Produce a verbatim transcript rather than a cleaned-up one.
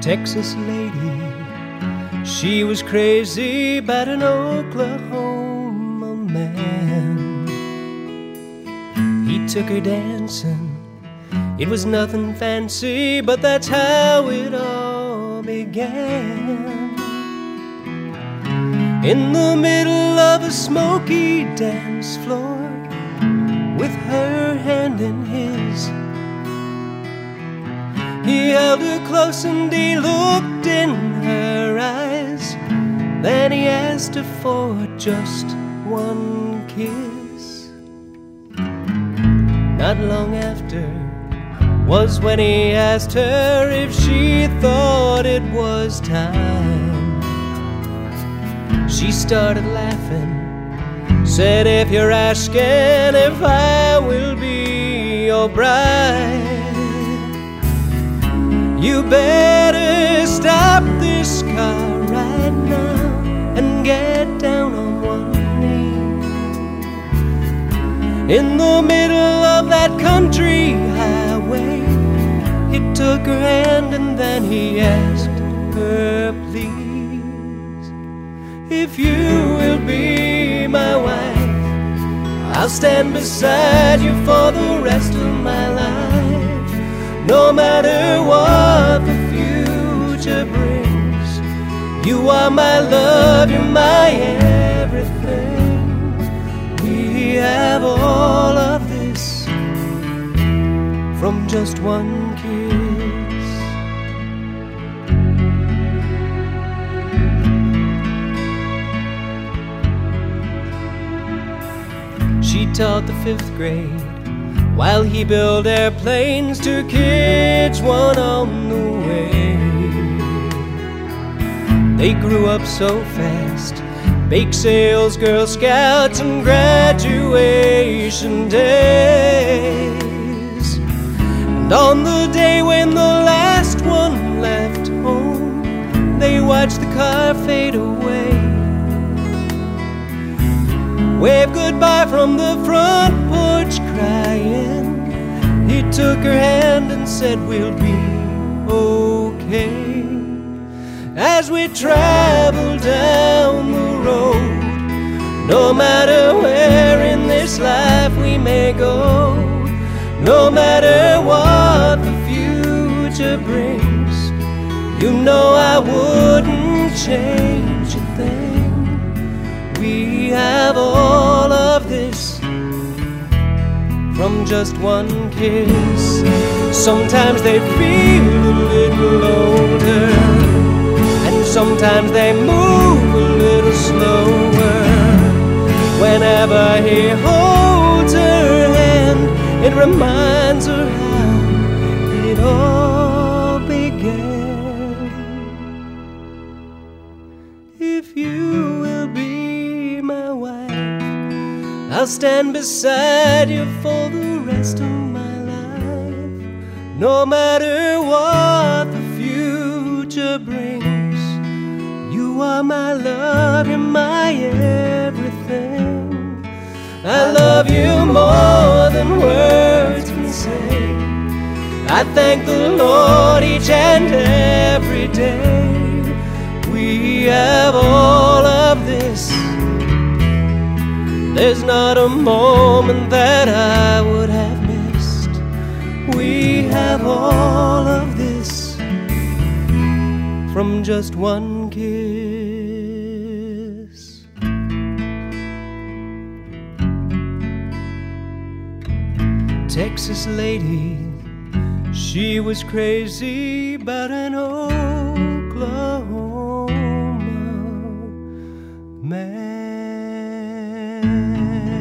Texas lady, she was crazy about an Oklahoma man. He took her dancing, it was nothing fancy, but that's how it all began. In the middle of a smoky dance floor, with her hand in his, he held her close and he looked in her eyes. Then he asked her for just one kiss. Not long after was when he asked her if she thought it was time. She started laughing, said, "If you're asking if I will be your bride, you better stop this car right now and get down on one knee." In the middle of that country highway, he took her hand and then he asked her, "Please, if you will be my wife, I'll stand beside you for the rest of my life. No matter what the future brings, you are my love, you're my everything. We have all of this from just one kiss." She taught the fifth grade while he built airplanes to kids, one on the way. They grew up so fast, bake sales, Girl Scouts, and graduation days. And on the day when the last one left home, they watched the car fade away, waved goodbye from the front porch crying. He took her hand and said, "We'll be okay." As we travel down the road, no matter where in this life we may go, no matter what the future brings, you know I wouldn't change a thing. We have all of this from just one kiss. Sometimes they feel a little older, and sometimes they move a little slower. Whenever he holds her hand, it reminds her how it all began. If you will be my wife, I'll stand beside you for the rest of my life. No matter what the future brings, you are my love, you're my everything. I love you more than words can say. I thank the Lord each and every day. We have all of this. There's not a moment that I would have missed. We have all of this from just one kiss. Texas lady, she was crazy about an Oklahoma man.